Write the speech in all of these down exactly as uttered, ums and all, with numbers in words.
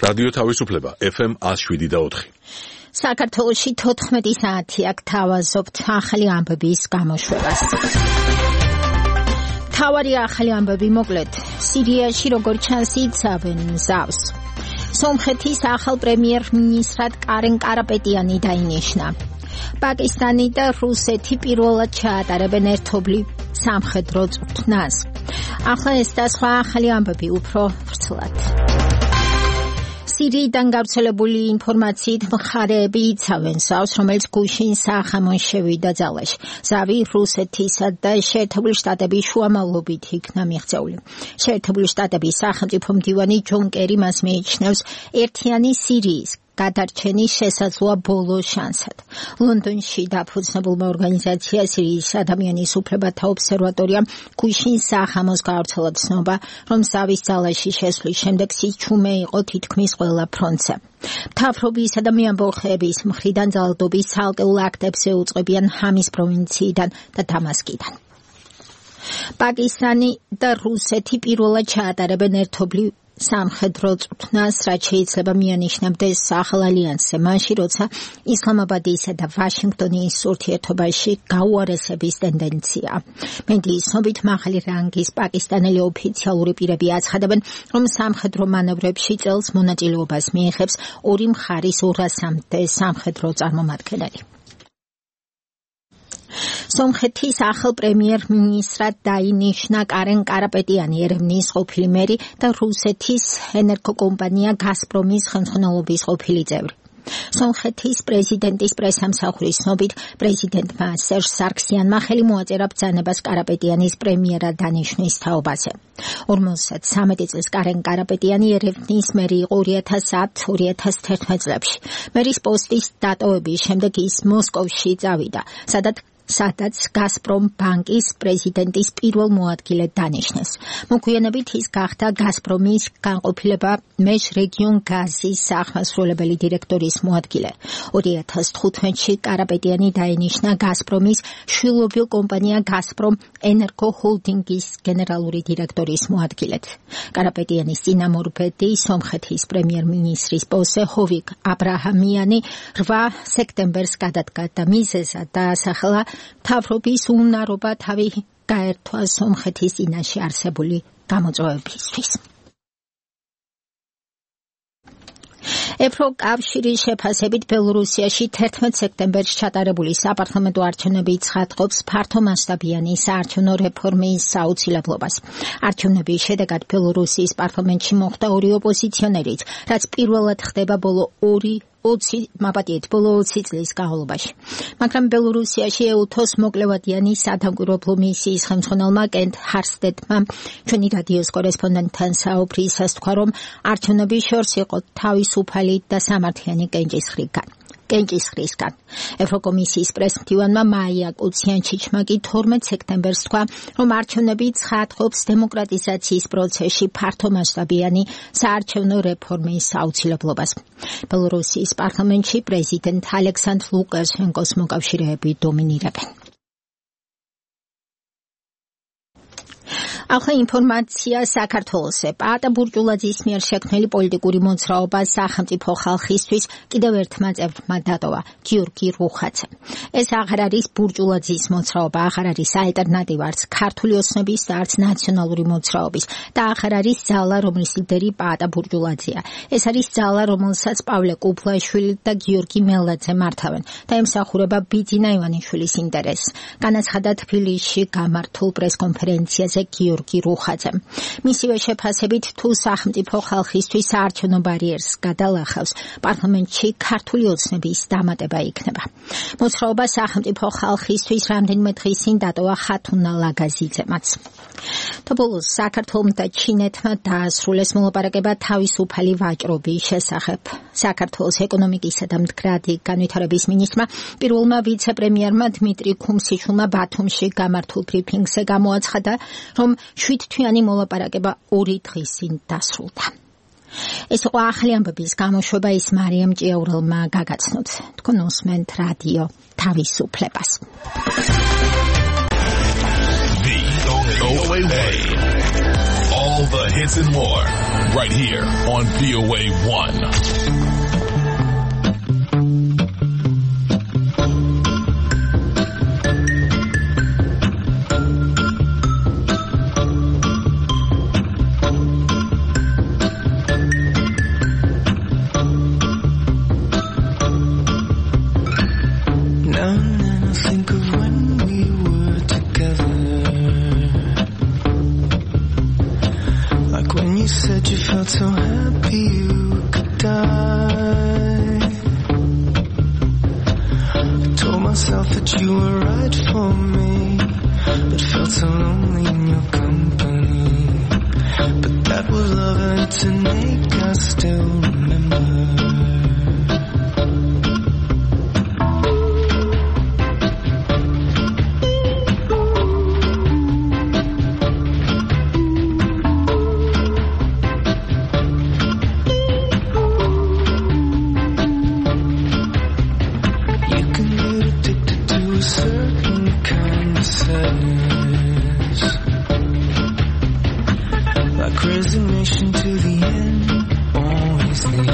რადიო თავისუფლება ეფ ემ one oh seven და four. საქართველოში თოთხმეტი საათი აქ თავაზობთ ახალი ამბების გამოშვებას. თავარი ახალი ამბები მოკლედ. სირიაში როგორ ჩანს იცავენ მზავს. სომხეთის ახალ პრემიერ-მინისტრად კარენ კარაპეტიანი დაინიშნა. პაკისტანი და რუსეთი პირველად ჩაატარებენ ერთობლივ სამხედრო წვრთნას. ახლა ეს და სხვა ახალი ამბები უფრო ვრცლად. სირიიდან გავრცელებული ინფორმაციით მხარეები იცავენ ზავს, რომელიც გუშინ საახამოს შევიდა ძალაში. ზავი რუსეთისა და შეერთებული შტატების შუამავლობით იქნა მიღწეული. შეერთებული შტატების სახელმწიფო მდივანი ჯონ კერი მას მიიჩნევს ერთიანი სირიის გადარჩენის შესაძლოა ბოლო შანსად. ლონდონში დაფუძნებულმა ორგანიზაცია სირიის ადამიანის უფლებათა ობსერვატორიამ გუშინ საახამოს გაავრცელა ცნობა, რომ ზავის ძალაში შესვლის შემდეგ სიჩუმე იყო თითქმის ყველა ფრონტზე. მთავრობისა და მეამბოხეების მხრიდან ძალადობის ცალკეულ აქტებს ეუწყებიან ჰამის პროვინციიდან და დამასკიდან. პაკისტანი და რუსეთი პირველად ჩაატარებენ ერთობლივ სამხედრო წვრთნას, რაც შეიძლება მიანიშნებდეს ახალ ალიანსზე, მაშინ როცა ისლამაბადისა და ვაშინგტონის ურთიერთობაში გაუარესების ტენდენციაა. მედიის ცნობით მაღალი რანგის პაკისტანელი ოფიციალური პირები აცხადებენ, რომ სამხედრო მანევრებში წელს მონაწილეობას მიიღებს ორი მხარის ორასამდე სამხედრო წარმომადგენელი. სომხეთის ახალ პრემიერ-მინისტრად დაინიშნა კარენ კარაპეტიანი, ერევნის ყოფილი მერი და რუსეთის ენერგოკომპანია გაზპრომის ხელმძღვანელობის ყოფილი წევრი. სომხეთის პრეზიდენტის პრესამსახურის ცნობით, პრეზიდენტმა სერჟ სარქსიანმა ხელი მოაწერა ბრძანებას კარაპეტიანის პრემიერად დანიშვნის თაობაზე. ორმოცდამეტი წლის კარენ კარაპეტიანი ერევნის მერი იყო ორი ათას ათი ორი ათას თერთმეტ წლებში. მერის პოსტის დატოვების შემდეგ ის მოსკოვში წავიდა, სადაც სადაც გაზპრომ ბანკის პრეზიდენტის პირველ მოადგილედ დანიშნეს. მოგვიანებით ის გახდა გაზპრომის განყოფილება მეჟრეგიონ გაზის აღმასრულებელი დირექტორის მოადგილე. ორი ათას თხუთმეტში კარაპეტიანი დაინიშნა გაზპრომის შვილობილ კომპანია გაზპრომ ენერგო ჰოლდინგის გენერალური დირექტორის მოადგილედ. კარაპეტიანის წინამორბედი სომხეთის პრემიერ-მინისტრის პოსტზე ჰოვიკ აბრაჰამიანი რვა სექტემბერს გადადგა და მიზეზად დაასახელა მთავრობის უნარობა თავი გაერთვა სომხეთის წინაშე არსებული გამოწვევებისთვის. ევროკავშირის შეფასებით ბელორუსიაში თერთმეტ სექტემბერს ჩატარებული საპარლამენტო არჩევნები ცხადყოფს ფართომასშტაბიანი საარჩევნო რეფორმის საუცილებლობას. არჩევნების შედეგად ბელორუსიის პარლამენტში მოხვდა ორი ოპოზიციონერიც, რაც პირველად ხდება ბოლო ორი ოცი მაპატიეთ ბოლო ოცი წლის განმავლობაში. მაგრამ ბელორუსიაში ეუთოს მოკლევადიანი სადამკვირვებლო მისიის ხელმძღვანელმა კენტ ჰარსტედმა ჩვენი რადიოს კორესპონდენტთან საუბრისას თქვა, რომ არჩევნები შორს იყო თავისუფალი და სამართლიანი კენჭისყრისგან. კენჭისყრისგან. ევროკომისიის პრესმდივანმა მაია კუციანჩიჩმა კი თორმეტ სექტემბერს თქვა, რომ არჩევნები ცხადყოფს დემოკრატიზაციის პროცესში ფართომასშტაბიანი საარჩევნო რეფორმის საუცილებლობას. ბელორუსიის პარლამენტში პრეზიდენტ ალექსანდრ ლუკაშენკოს მოკავშირეები დომინირებენ. ახლა ინფორმაცია საქართველოსზე. პაატა ბურჭულაძის მიერ შექმნილი პოლიტიკური მოძრაობა სახელმწიფო ხალხისთვის კიდევ ერთმა წევრმა დატოვა, გიორგი რუხაძემ. ეს აღარ არის ბურჭულაძის მოძრაობა, აღარ არის ალტერნატივა არც ქართული ოცნების და არც ნაციონალური მოძრაობის და აღარ არის ძალა, რომლის ლიდერი პაატა ბურჭულაძეა. ეს არის ძალა, რომელსაც პავლე კუფლაშვილი და გიორგი მელაძე მართავენ და ემსახურება ბიძინა ივანიშვილის ინტერესს. განაცხადა თბილისში გამართულ პრესკონფერენციაზე გიორგი გიორგი რუხაძემ. მისივე შეფასებით, თუ სახელმწიფო ხალხისთვის საარჩევნო ბარიერს გადალახავს, პარლამენტში ქართული ოცნების დამატება იქნება. მოძრაობა სახელმწიფო ხალხისთვის რამდენიმე დღის წინ დატოვა ხათუნა ლაგაზიძემაც. თბილისში საქართველოს და ჩინეთმა დაასრულეს მოლაპარაკება თავისუფალი ვაჭრობის შესახებ. საქართველოს ეკონომიკისა და მდგრადი განვითარების მინისტრმა პირველმა ვიცე-პრემიერმა დმიტრი ქუმსიშვილმა ბათუმში გამართულ ბრიფინგზე გამოაცხადა, რომ შვიდთვიანი მოლაპარაკება ორი დღის წინ დასრულდა. ეს იყო ახალი ამბების გამოშვება, ის მარიამ ჭიაურელმა გაგაცნოთ. თქვენ უსმენთ რადიო თავისუფლებას. All the hits science, and more. Right here on V O A one. So happy you could die. I told myself that you were right for me, but felt so lonely in your company. But that was love and it's an ache I still remember. Resignation to the end, always the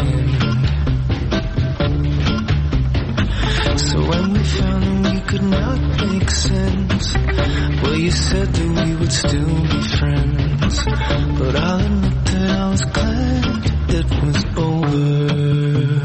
end. So when we found that we could not make sense, well, you said that we would still be friends. But I'll admit that I was glad it was over.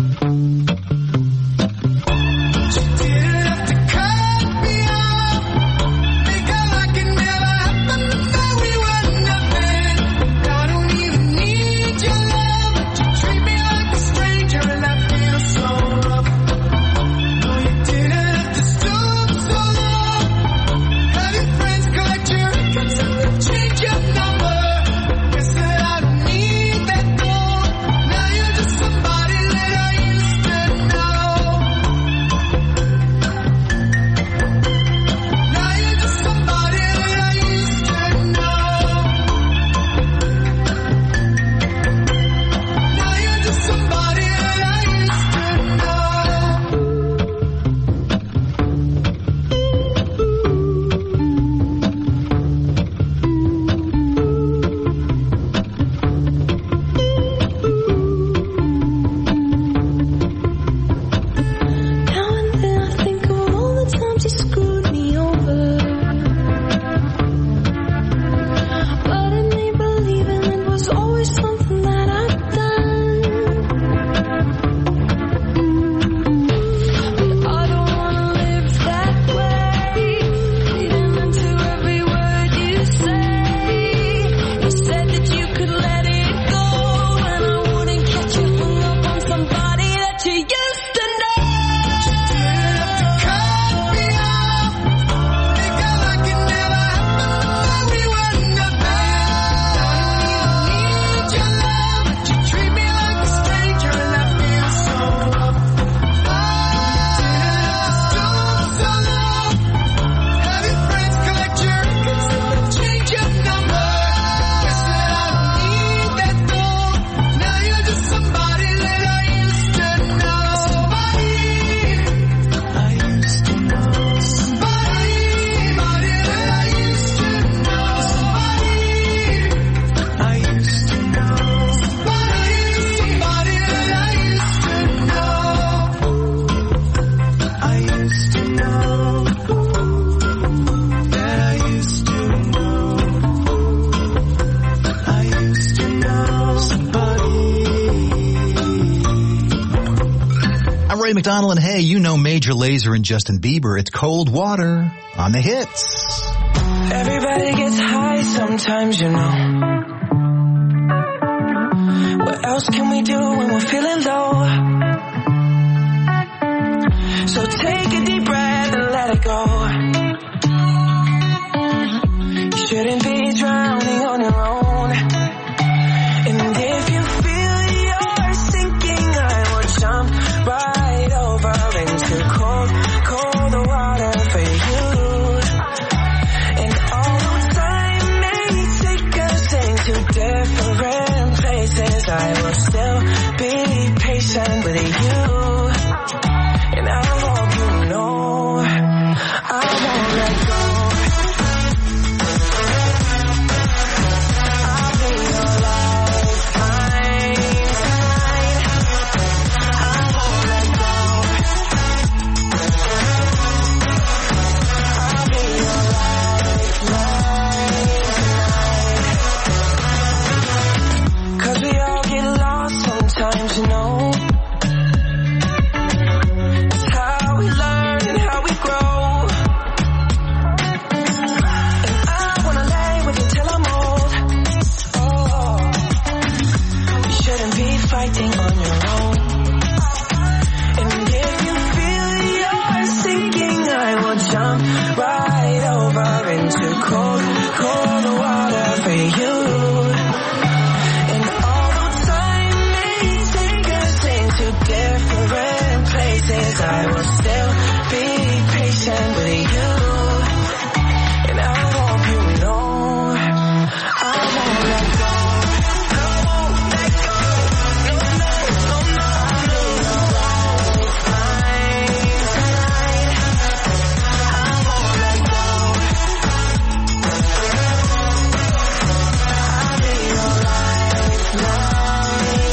Ray McDonald, and hey, you know Major Lazer and Justin Bieber. It's Cold Water on the hits. Everybody gets high sometimes, you know. What else can we do when we're feeling low? So take a deep breath and let it go. You shouldn't be drowning on your own. And if you feel you're sinking, I will jump right over into cold, cold water for you. And although time may take us into different places, I will still be patient with you. And I hope you know I won't let go. I'll be right over into cold, cold water for you. And although time may take us into different places, I will still be patient with you. And I hope you know I won't let go. I won't let go. No, no, no, no. I'll be your lifeline tonight. I won't let go. I'll be your lifeline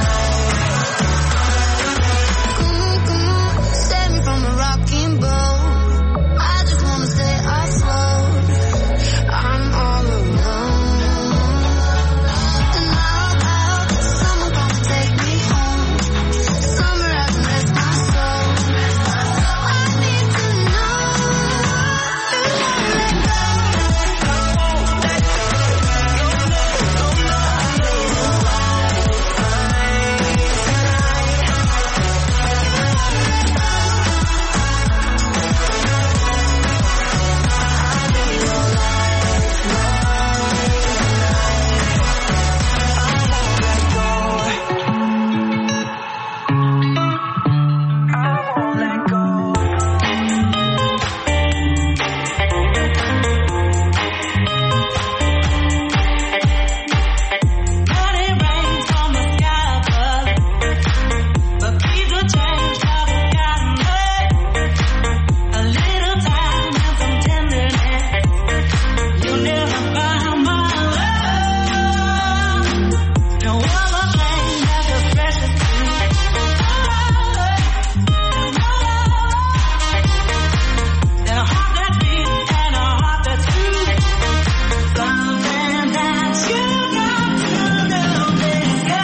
Mm-mm, saving from a rocking boat. I just wanna stay afloat. I'm all alone. And out, out, someone gonna take me home. Somewhere I can rest my soul. I need to know you won't let go. I won't let go. No, no, no, no. I'll be your lifeline tonight. I'll be your lifeline tonight. I won't let go. I won't let go. But it rains from the sky above. But please the change haven't gotten there. A little time and some tenderness. You'll never find my love. No other thing that's as precious to me. Than a heart that beats and a heart that's true. Something that you got to know, baby.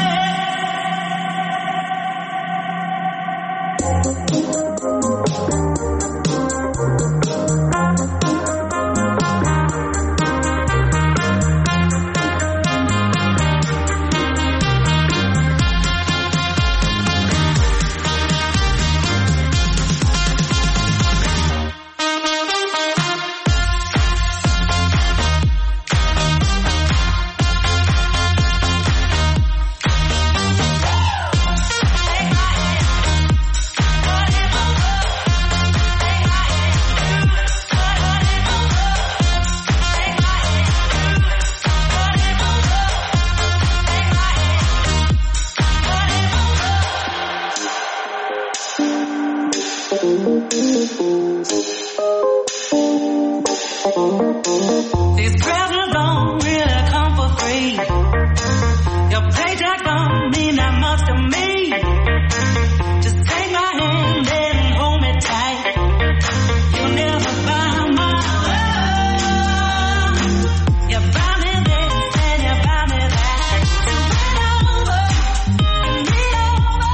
These presents don't really come for free. Your paycheck don't mean that much to me. Just take my hand and hold me tight. You'll never find my love. You buy me this and you buy me that. So wait over, you need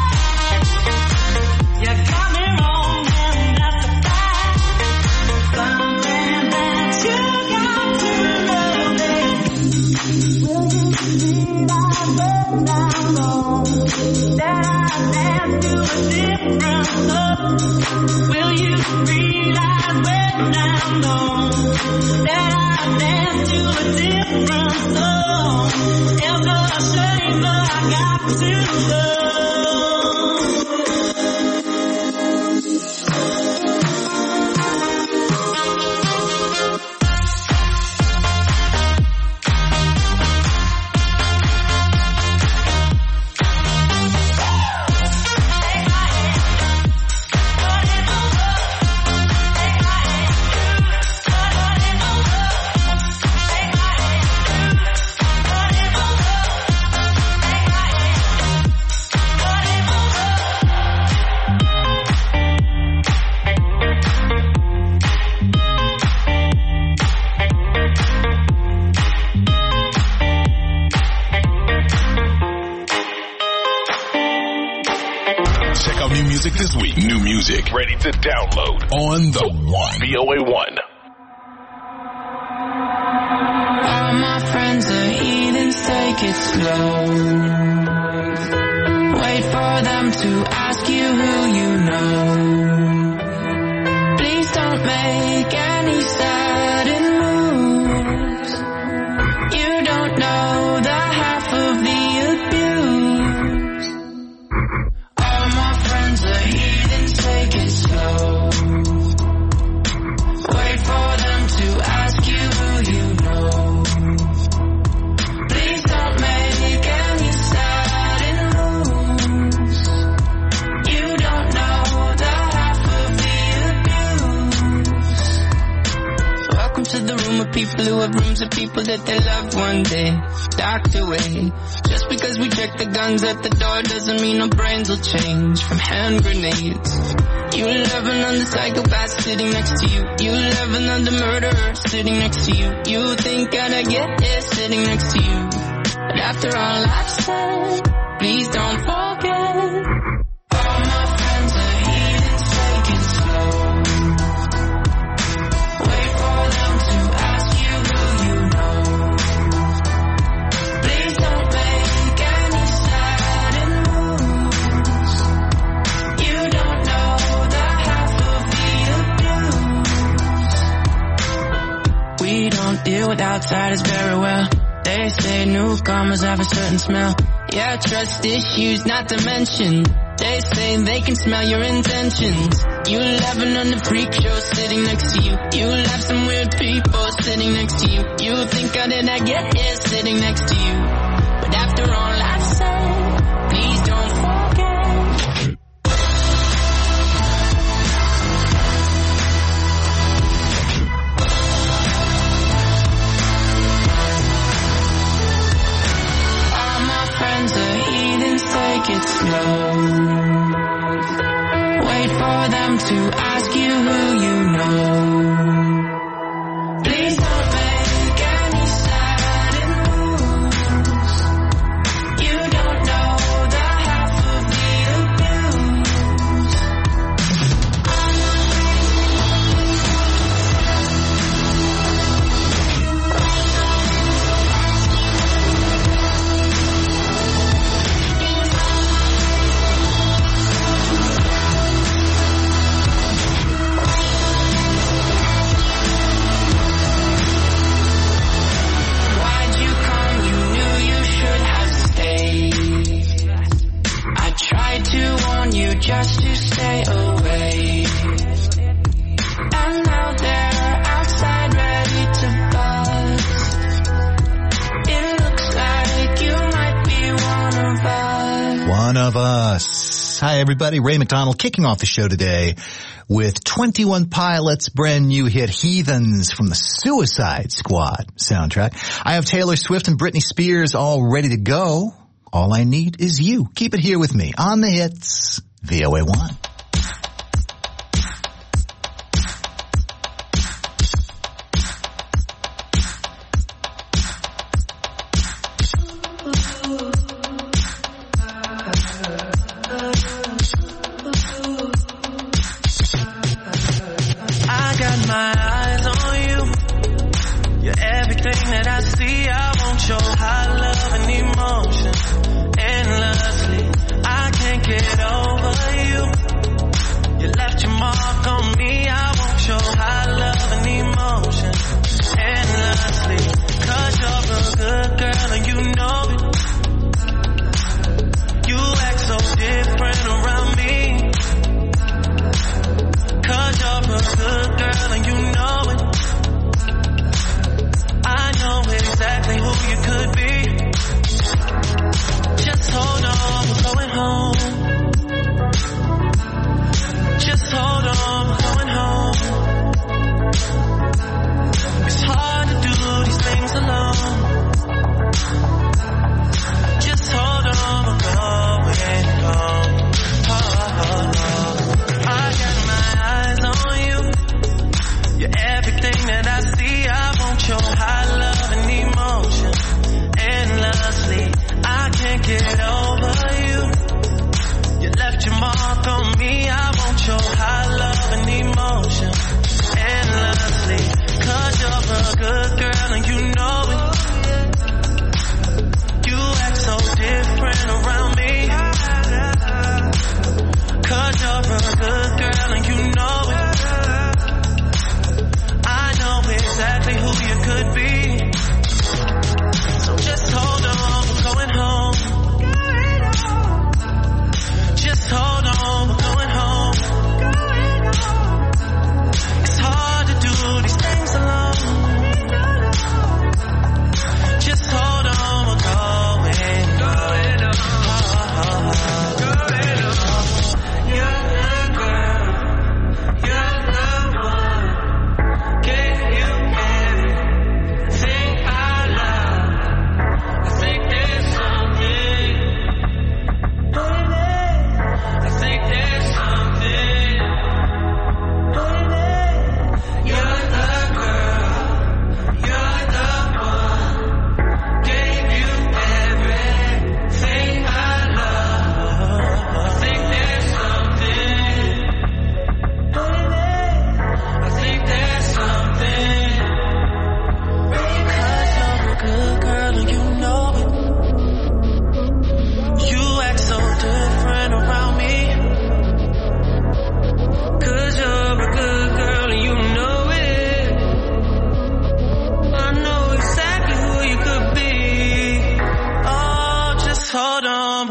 over. You got me wrong and that's a fact. Something that you got to know, baby. Will you realize when I'm gone that I dance to a different love? Will you realize when I'm gone that I dance to a different song? It's a shame, but I got to know. Check out new music this week. New music ready to download on the One. V O A one. All my friends are heathens, take it slow. Wait for them to ask you who you know. Please don't make any sense. the room of people who have rooms of people that they loved one day docked away. Just because we check the guns at the door doesn't mean our brains will change from hand grenades. You love another psychopath sitting next to you. You love another murderer sitting next to you. You think I'd get here sitting next to you. But after all I've said, please don't forget. All my friends are heathens, take it slow. Wait for them to ask you who you know. Please don't make any sudden moves. You don't know the half of the abuse. We don't deal with outsiders very well. They say newcomers have a certain smell. Yeah, trust issues not to mention. They say they can smell your intentions. You laughing on the freak show sitting next to you. You laugh some weird people sitting next to you. You think how did I get here sitting next to you. But after all I've said, please don't forget. Take it slow. Wait for them to ask you who you know. Please don't make any sudden moves. You don't know the half of the abuse. Tried to warn you just to stay away. And now they're outside ready to bust. It looks like you might be one of us. One of us. Hi, everybody. Ray McDonald kicking off the show today with twenty-one Pilots' brand new hit Heathens from the Suicide Squad soundtrack. I have Taylor Swift and Britney Spears all ready to go. All I need is you. Keep it here with me on the hits, V O A one. I got my eyes on you. You're everything that I see. I want your high love and emotion endlessly. I can't get over you.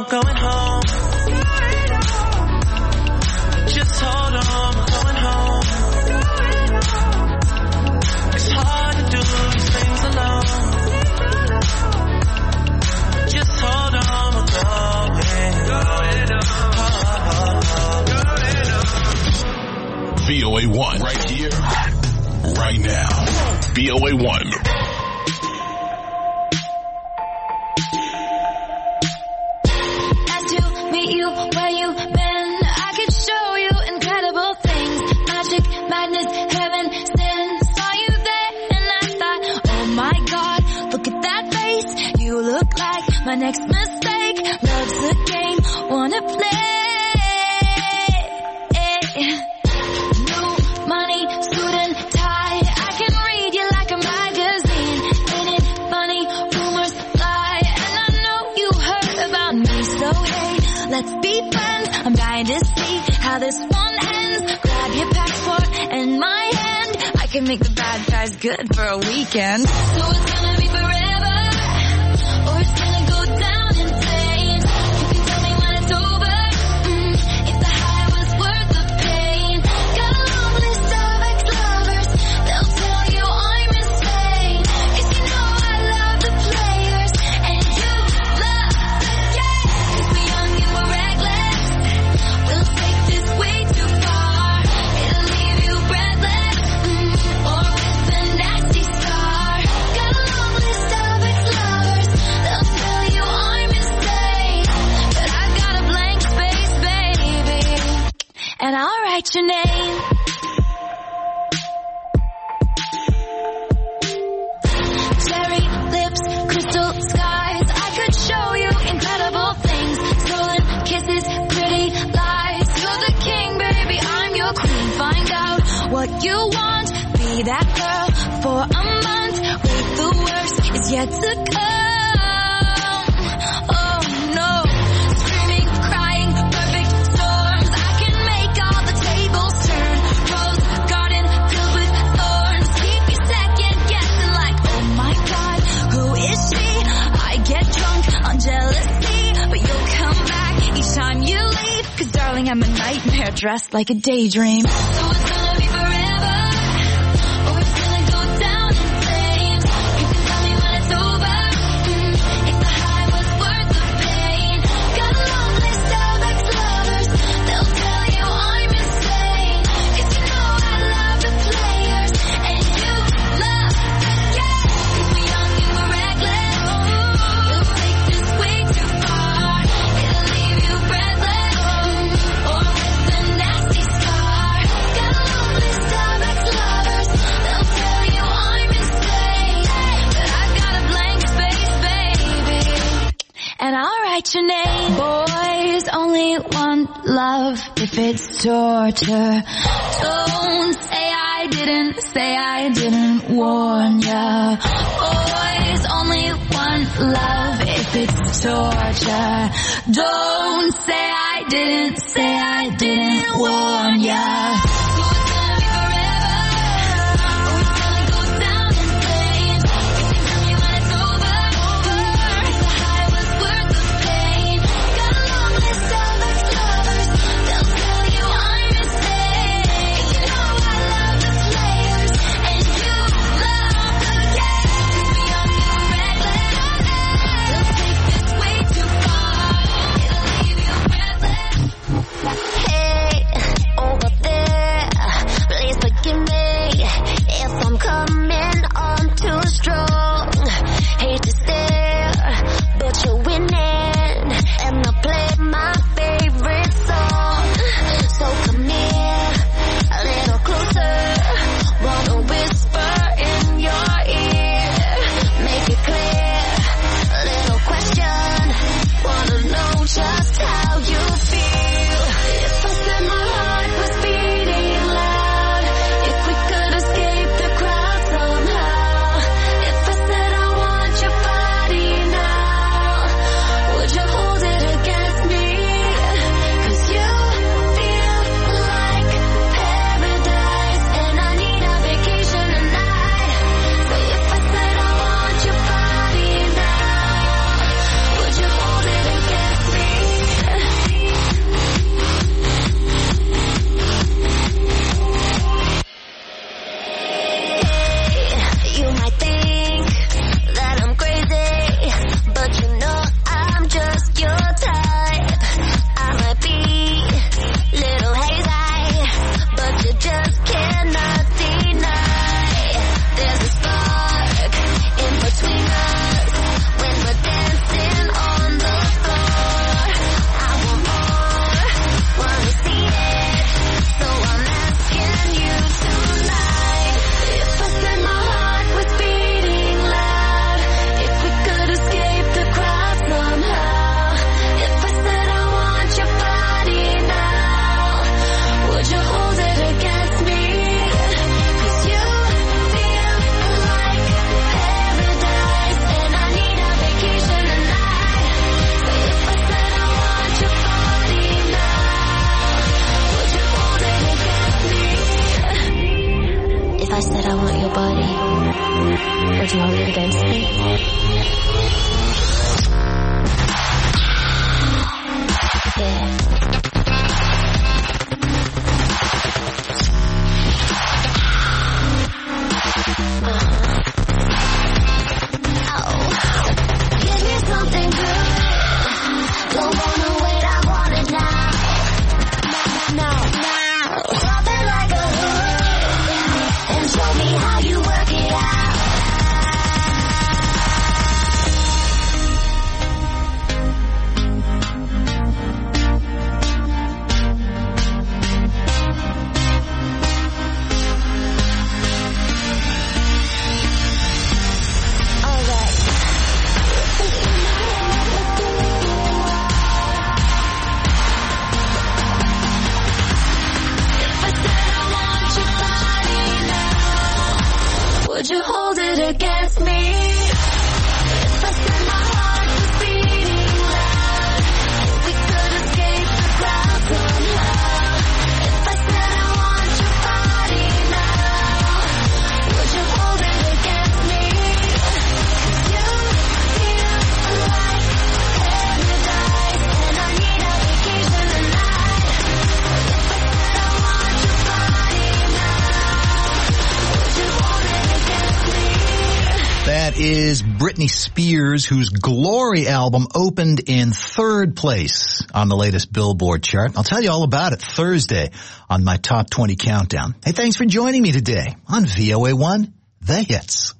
we're going home. Just hold on, we're going home. It's hard to do these things alone. Just hold on, we're going home. V O A one, right here, right now. V O A one. Nice to meet you where you been. I could show you incredible things. Magic, madness, heaven, sin. Saw you there and I thought, oh my God, look at that face. You look like my next mistake. Love's a game, wanna play. New money, suit and tie. I can read you like a magazine. Ain't it funny? Rumors fly. And I know you heard about me. So hey, let's be friends. I'm dying to see how this one ends. Grab your passport and my hand. I can make the bad guys good for a weekend. So it's gonna be forever, or it's gonna go down in flames. You can tell me when it's over, mm, if the high was worth the pain. Got a long list of ex-lovers, they'll tell you I'm insane. 'Cause you know I love the players, and you love the game. 'Cause we're young and we're reckless, we'll take this way too far. It'll leave you breathless, mm, or with a nasty scar. Got a long list of ex-lovers, they'll tell you I'm insane. But I've got a blank space, baby, and I'll write your name. Cherry lips, crystal skies. I could show you incredible things. Stolen kisses, pretty lies. You're the king, baby, I'm your queen. Find out what you want. Be that girl for a month. Wait, the worst is yet to come. Oh no. Screaming, crying, perfect storms. I can make all the tables turn. Rose garden filled with thorns. Keep you second guessing like, oh my God, who is she? I get drunk on jealousy, but you'll come back each time you leave. 'Cause darling, I'm a nightmare dressed like a daydream. So it's gonna be forever, or it's gonna go down in flames. You can tell me when it's over, mm, if the high was worth the pain. Got a long list of ex-lovers, they'll tell you I'm insane. 'Cause you know I love the players, and you love the game. 'Cause we're young and we're reckless, we'll take this way too far. It'll leave you breathless, mm, or with a nasty scar. Got a long list of ex-lovers, they'll tell you I'm insane. But I've got a blank space, baby, and I'll write your name. Boys only want love if it's torture. Don't say I didn't, say I didn't warn ya. Boys only want love if it's torture. Don't say I didn't, say I didn't warn ya. So it's gonna be forever, or it's gonna go down in flames. You can tell me when it's over, if the high was worth the pain. Got a long list of ex-lovers, they'll tell you I'm insane. You know I love the players, and you love the game. 'Cause we're young and we're reckless, we'll take this way too far. It'll leave you breathless. Hey, over there. Would you hold it against me? Yeah. Give me something good. Don't wanna wait, I want it now. Now, now. Drop it like a hood and show me how you work it out. Would you hold it against me? If I set my heart to beating loud, we could escape the crowd somehow. If I said I want your body now, would you hold it against me? 'Cause you feel like paradise, and I need a vacation tonight. If I said I want your body now, would you hold it against me? That is Britney Spears, whose Glory album opened in third place on the latest Billboard chart. I'll tell you all about it Thursday on my Top twenty Countdown. Hey, thanks for joining me today on V O A one, The Hits.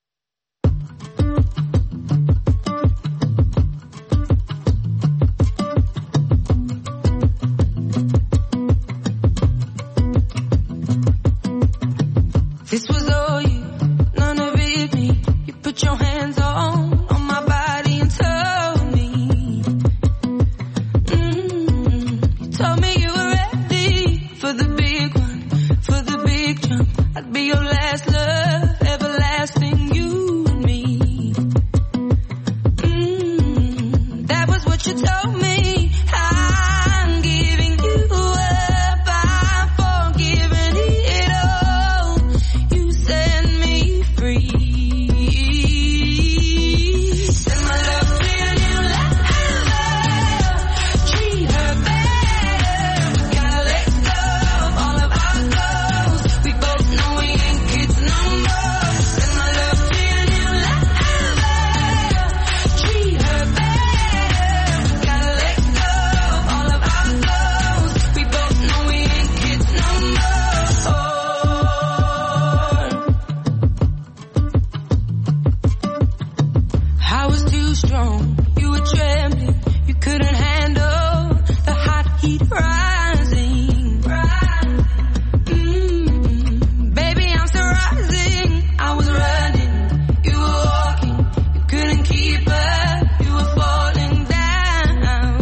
This was all you, none of it me. You put your hands on, on my body and told me. Mm, you told me you were ready for the big one, for the big jump. I'd be your last love, everlasting, you and me. Mm, that was what you told me. I'm giving you up, I'm forgiving it all. You set me free. Send my love to your new lover. Treat her better. Gotta let go of all of our goals. We both know we ain't kids no more. Send my love to your new lover. Treat her better. Gotta let go of all of our goals. We both know we ain't kids no more. I was too strong, you were trembling, you couldn't handle the hot heat rising. Mm, baby, I'm still rising. I was running, you were walking, you couldn't keep up, you were falling down.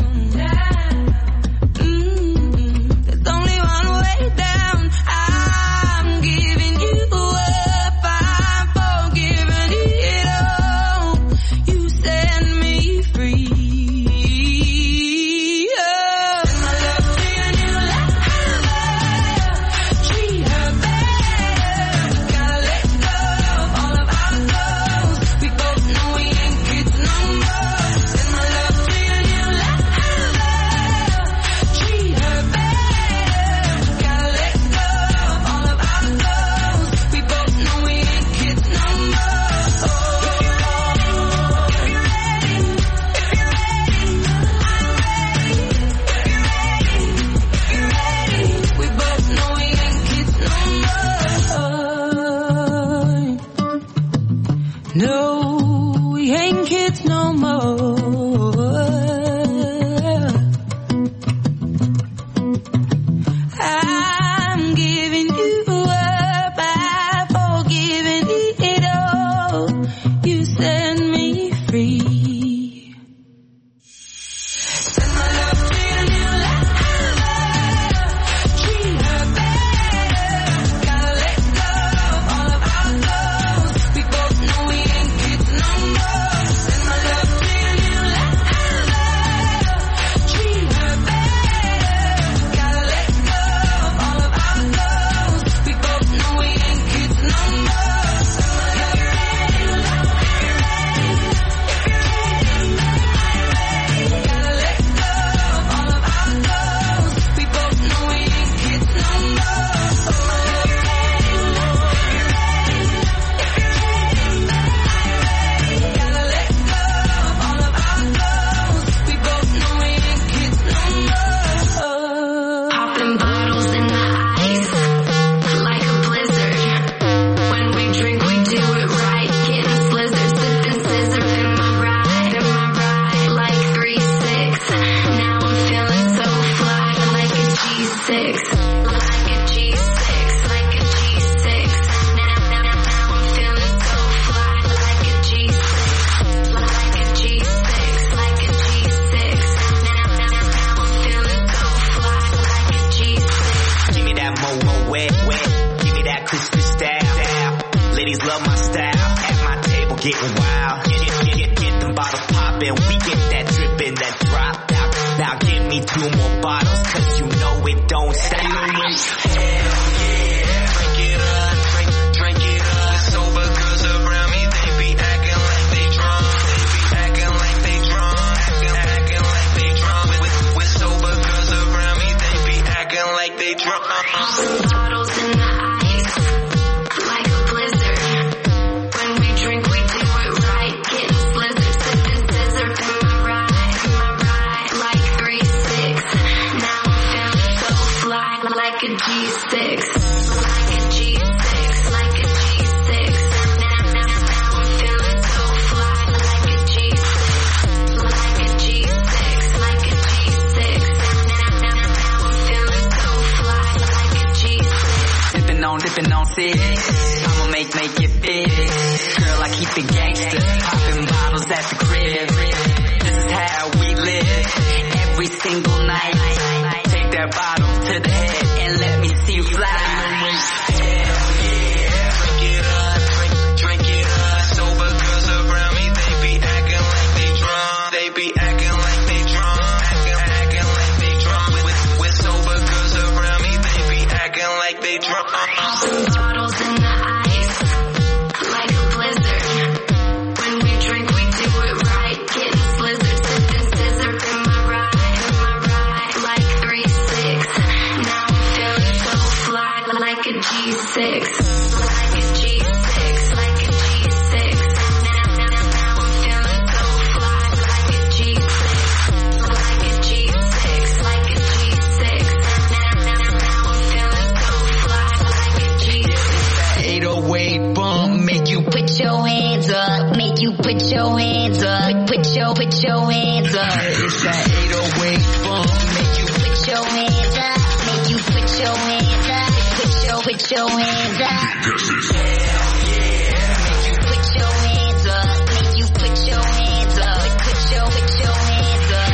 Mm, there's only one way down. I'm giving you up, I'm forgiving it all. You set me free. Oh. Send my love to your new lover. Treat her better. Gotta let go of all of our goals. We both know we ain't kids no more. Send my love to your new lover. Treat her better. Gotta let go of all of our goals. We both know we ain't kids no more. If you're ready, if you're ready, if you're ready, I'm ready. If you're ready, if you're ready, we both know we ain't kids no more. No, we ain't kids no more. I'm giving you up, I'm forgiving it all. You set me free. Send my love to your new lover. Treat her better. Gotta let go of all of our goals. We both know we ain't kids no more. Send my love to your new lover. Treat her better. Gotta let go of all of our goals. We both know we ain't kids no more. If you're ready, style. At my table getting wild. Get, get, get, get them bottles poppin'. We get that drippin', that drop. Now, now give me two more bottles, cause you know it don't stop. Hell yeah, drink it up, drink, drink it up. Sober girls around me, they be acting like they drunk. They be acting like they drunk. Acting, acting like they drunk. With, with sober girls around me, they be acting like they drunk. Bottles in the ice, like a blizzard. When we drink, we do it right. Getting slizzard, sipping scissor. In my ride, in my ride, like three six. Now I'm feeling so fly, like a G six. Like a G six, like a G six. Now, now, now I'm feeling so fly, like a G six. Like a G six, like a G six. Now, now, now I'm feeling so fly, like a G six. Dipping on, dipping on six. I'ma make, make it big. Girl, I keep it gangster. Popping bottles at the crib. This is how we live. Every single night. Take that bottle to the head and let me see you fly. Hell yeah, drink it up, drink, drink it up. Sober girls around me, they be acting like they drunk. They be acting like they drunk. Acting, acting like they drunk. With, with sober girls around me, they be acting like they drunk. Bottles in the ice, like a blizzard. When we drink, we do it right. Getting slizzard, sipping scissor. In my ride, in my ride, like three six. Now I'm feeling so fly, like a G six. Like a G six, like a G six. Now, now, now I'm feeling so fly, like a G six. Like a G six, like a G six. Now, now, now I'm feeling so fly, like a G six. eight oh eight bump, make you Put your hands up, make you put your hands up. Put your, put your hands up. it's that eight oh eight bump, make you Put your hands up, make you put your hands up. Put your, put your hands up. Make you put your hands up, make you put your hands up. Put your, put your hands up.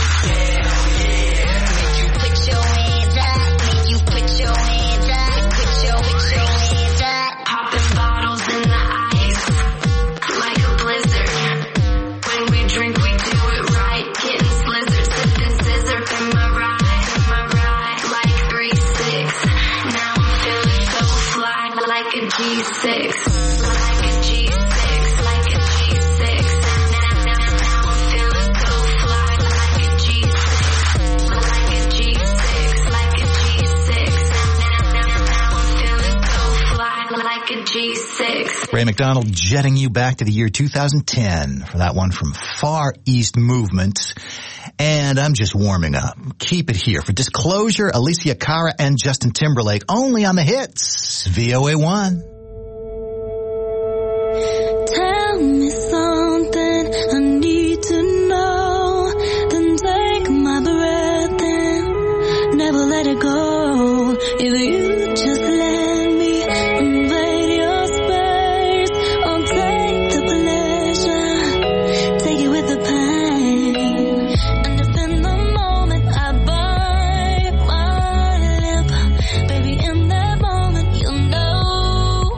Make you put your hands up, make you put your hands up. Put your, put your hands up. Popping bottles in the ice, like a blizzard. When we drink, we do it right. Getting slizzard, sipping scissor. In my ride, in my ride, like three six. Now I'm feeling so fly, like a G six. Like a G six, like a G six. Now, now, now I'm feeling so fly, like a G six. Like a G six, like a G six. Now, now, now I'm feeling so fly, like a G six. Ray McDonald jetting you back to the year two thousand ten for that one from Far East Movement. And I'm just warming up. Keep it here for Disclosure, Alicia Cara and Justin Timberlake, only on the hits, V O A one. Tell me something I need to know. Then take my breath and never let it go. If you just let me invade your space, I'll take the pleasure, take it with the pain. And if in the moment I bite my lip, baby, in that moment you'll know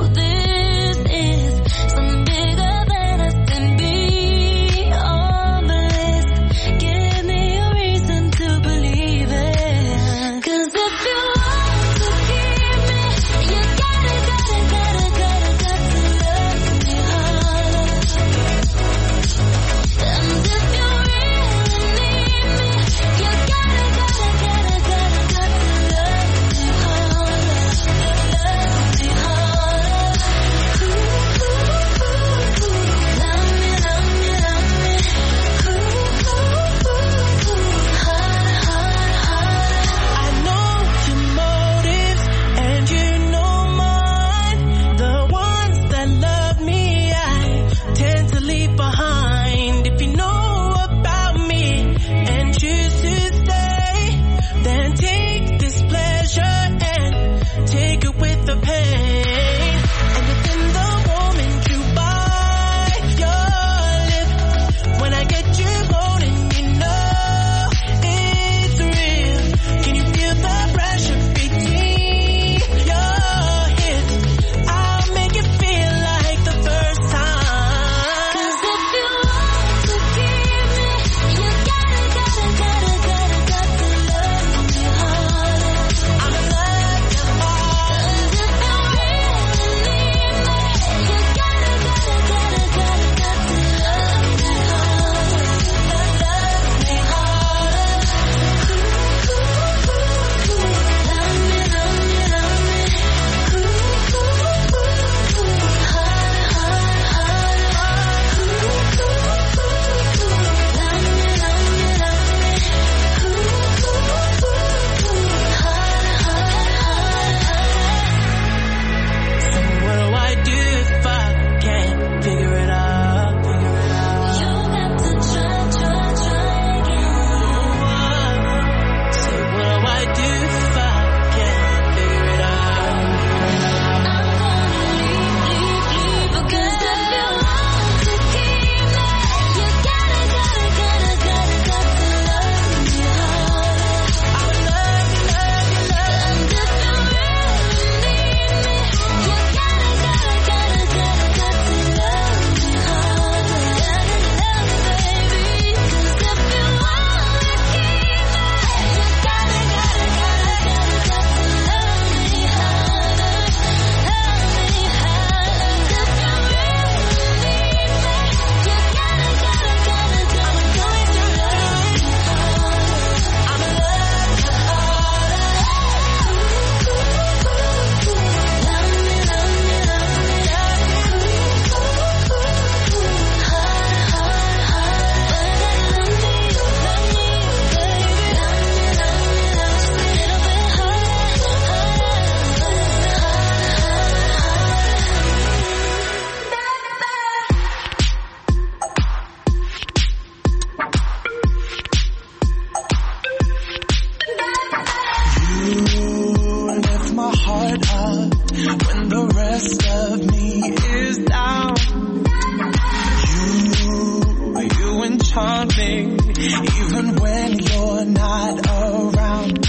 even when you're not around.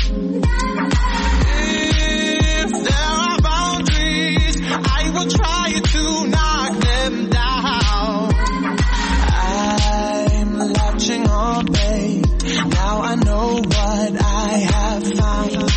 If there are boundaries, I will try to knock them down. I'm latching on, babe. Now I know what I have found.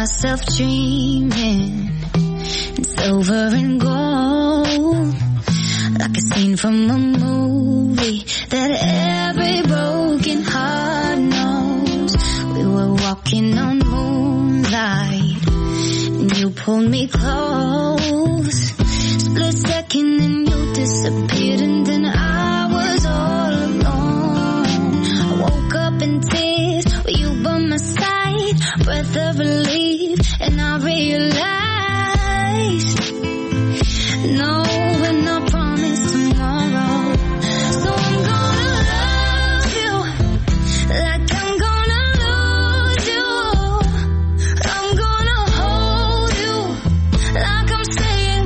myself dreaming in silver and gold, like a scene from a movie that every broken heart knows. We were walking on moonlight and you pulled me close. Split second and you disappeared, and then I was all alone. I woke up in tears with you by my side, breath of relief, and I realized no, we're not promised tomorrow. So I'm gonna love you like I'm gonna lose you. I'm gonna hold you like I'm saying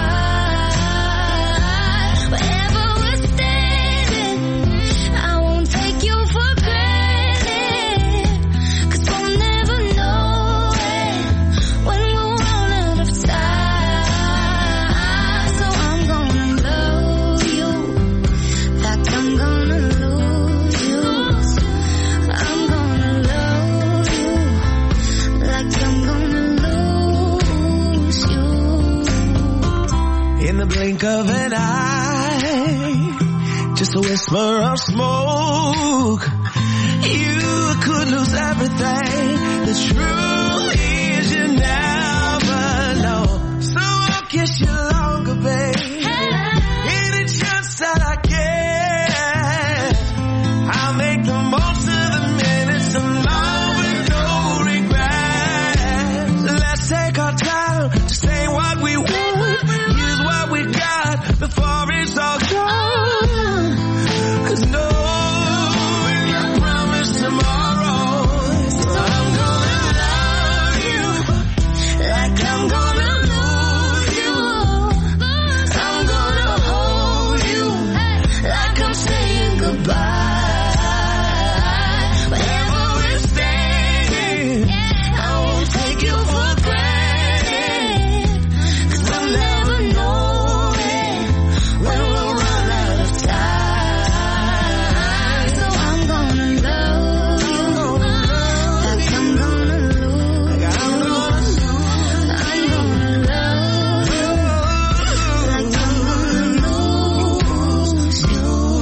goodbye. Wherever we're standing, I won't take you for granted, 'cause we'll never know it when we're all out of time. So I'm gonna love you like I'm gonna lose you. I'm gonna love you like I'm gonna lose you. In the blink of an eye, just a whisper of smoke, you could lose everything. The truth is you never know. So I'll kiss you longer, babe. Any chance that I get, I'll make the most of the minutes alone with no regrets. Let's take our time to say what we want, use what we got before it's all gone. 'Cause no, we're not promised tomorrow. So I'm gonna love you like I'm gonna lose you. I'm gonna hold you like I'm saying goodbye. Wherever we're standing, I won't take you for granted, 'cause we'll never know it when we'll run out of time. So I'm gonna love you like I'm gonna lose you. I'm gonna love you like I'm gonna lose you.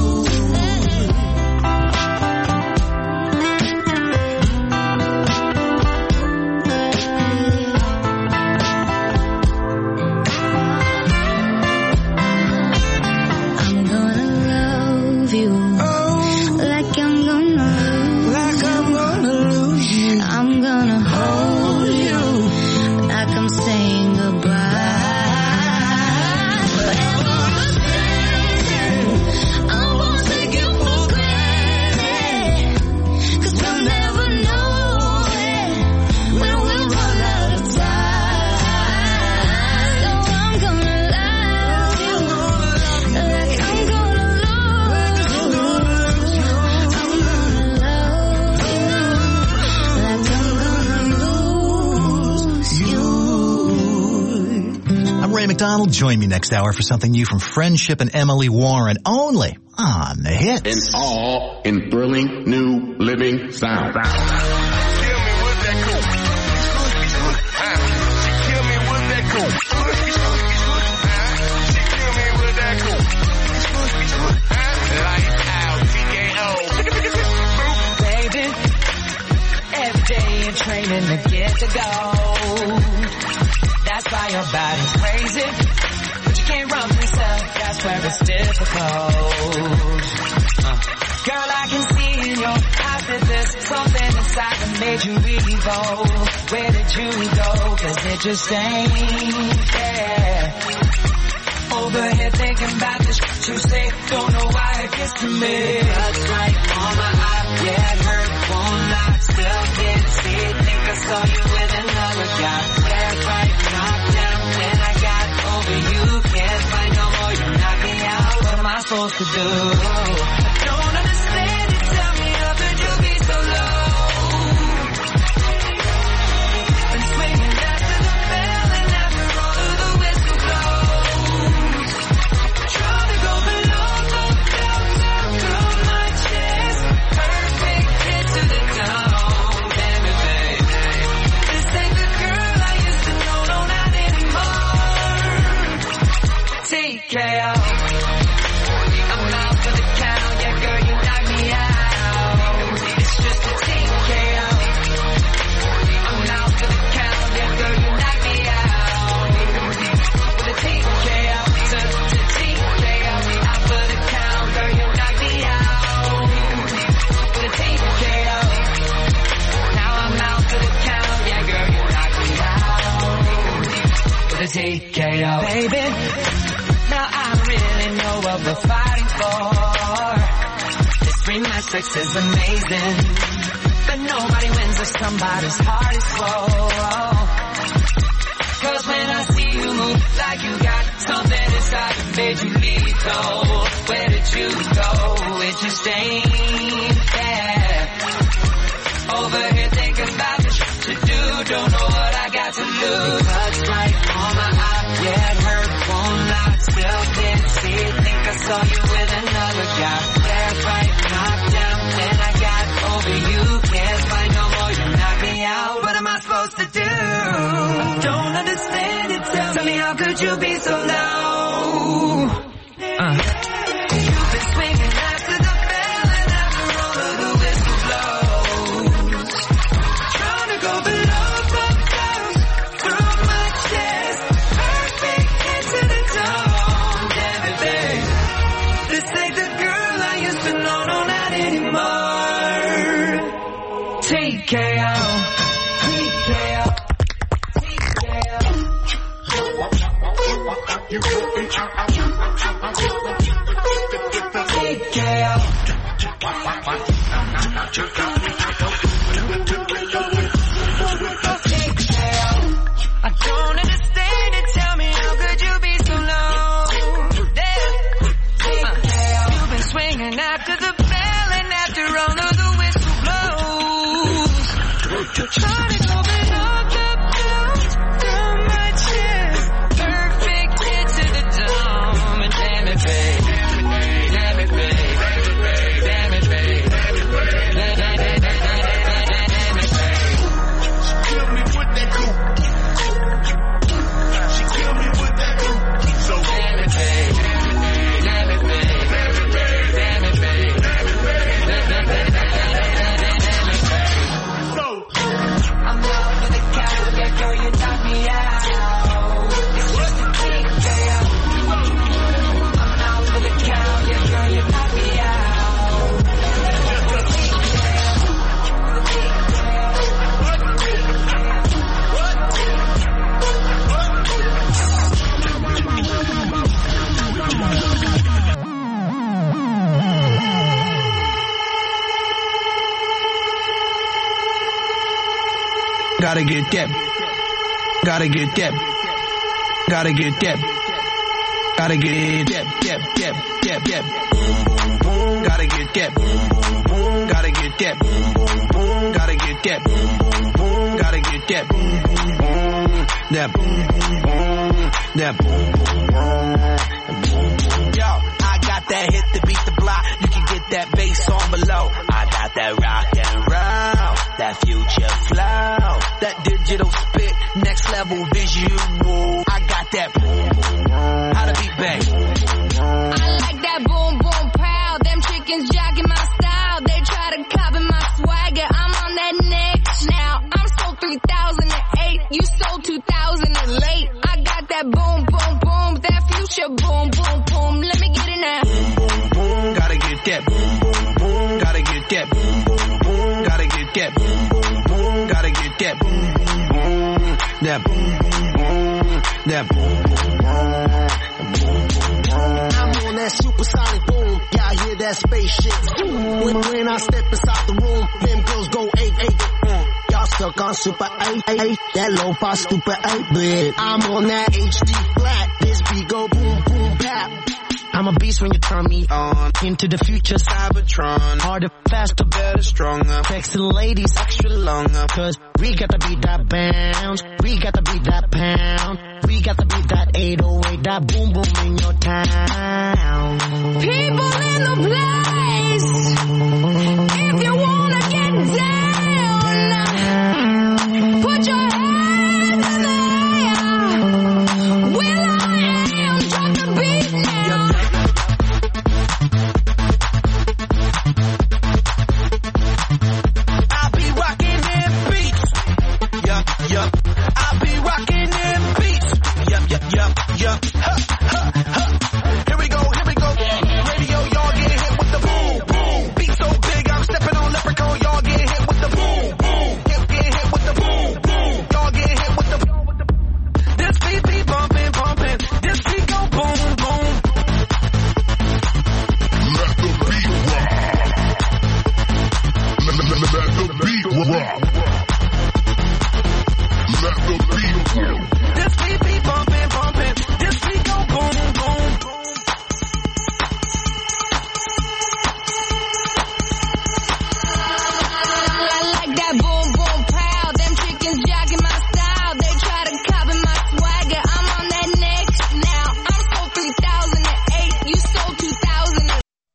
I'm gonna love you like I'm gonna lose like I'm gonna lose you. I'm gonna hold you like I'm saying goodbye. Wherever we're standing, I won't take you for granted, 'cause we'll never know it when we'll run out of time. So I'm gonna love you like I'm gonna lose you. I'm gonna love you like I'm gonna lose you. I'm Ray McDonald. Join me next hour for something new from Friendship and Emily Warren, only on the hits. And all in thrilling new living sound. Baby, every day you're training to get to go. That's why your body's crazy, but you can't run yourself. That's where it's difficult. Uh. Girl, I can see in your eyes that there's something inside that made you evil. Where did you go? 'Cause it just ain't there. Over here thinking about the shit you say, don't know why it gets to me. That's right on my eye, yeah, it hurt, won't lie, still can't see it, think I saw you with another guy. That's right, knocked down, when I got over you, can't fight no more, you knock me out, what am I supposed to do? I don't understand it, tell me how could you be so low? Been swinging after the bell and after all of the whistle blows. Try to go below, go down, down, through my chest. Perfect hit to the dome, baby, baby. This ain't the girl T K O. Baby, now I really know what we're fighting for. This rematch sex is amazing, but nobody wins if somebody's heart is full. Cause when I see you move like you got something inside that made you lethal, where did you go with your stain? Yeah. Over here thinking about the shit to do, don't know what I got to lose. Touch right on my eye, yeah, it hurt, won't lie, still didn't see it, think I saw you with another guy. That's right, knocked down, then I got over you, can't fight no more, you knock me out, what am I supposed to do? I don't understand it, tell, tell me how could you be so low? Uh. You've been swinging after the bell and after all of the whistle blows, trying to go below the clouds, through my chest, perfect into the dome, damn it babe, this ain't the girl I used to know, no not anymore. T K O, T K O. I don't understand it, tell me how could you be so low? Yeah. Uh, you've been swinging after the bell and after all of the whistle blows, trying to go below the clouds, through my chest, perfect into the dome, and damn it babe, damn it babe, damn it babe, damn it babe. Kill me with that coupe. She kill me with that coupe. So Damn it, babe. Damn it, babe. Damn it, babe. Damn it, babe. Damn it, babe. Damn it, babe. So I'm out for the count, yeah, girl, you knock me out. It's just a T K O. I'm out for the count, yeah, girl, you knock me out. Gotta get that. Gotta get that. Gotta get that. Gotta get that. That. That. That. That. Gotta get that. Gotta get that. Gotta get that. Gotta get that. That. That. Yo, I got that hit to beat the block. You can get that bass on below. I got that rock and roll, that future flow, that digital spit, next level visual. I got that. How to beat bang. I like that boom boom pow. Them chickens jogging my style. They try to copy my swagger. I'm on that next now. I'm sold three thousand eight. You sold two thousand late. I got that boom boom boom. That future boom boom boom. Let me get it now. Gotta get that. Gotta get that. Gotta get that. Gotta get that. That. That. I'm on that supersonic boom. Y'all hear that spaceship? When, when I step inside the room, them girls go eight eight. Mm. Y'all stuck on super eight eight. That lo-fi stupid eight bit. I'm on that H D flat. This beat go boom boom bap. I'm a beast when you turn me on. Into the future, Cybertron. Harder, faster, better, stronger. Sexy ladies, extra longer. Cause we got to beat that bounce. We got to beat that pound. We got to beat that eight oh eight. That boom boom in your town. People in the place. If you wanna get down, put your hands in the air. Will I am, drop the beat now. I'll be rocking them beats. Yup, yup. I'll be rocking them beats. Yup, yup, yup, yup. Huh, huh, huh. Here we go, here we go. Radio, y'all get hit with the boom, boom. Beat so big, I'm stepping on leopard. Let the beat roll. This beat be bumping, bumping. This beat go boom, boom. I like that boom, boom, pow. Them chickens jogging my style. They try to copy my swagger. I'm on that next now. I'm sold three thousand eight. You sold two thousand.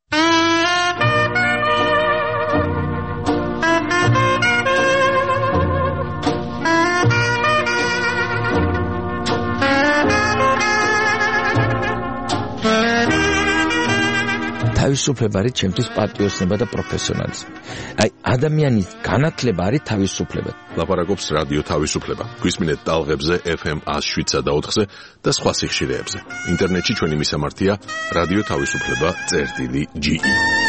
თავისუფლება არის ჩემთვის პატრიოტიზმი და პროფესიონალიზმი. აი, ადამიანის განათლება არის თავისუფლება. ლაპარაკობს რადიო თავისუფლება. გვისმინეთ ტალღებზე ეფ ემ one oh seven და four-ზე და სხვა სიხშირეებზე. ინტერნეტში ჩვენი მისამართია რადიო თავისუფლება წერტილი ჯი ი.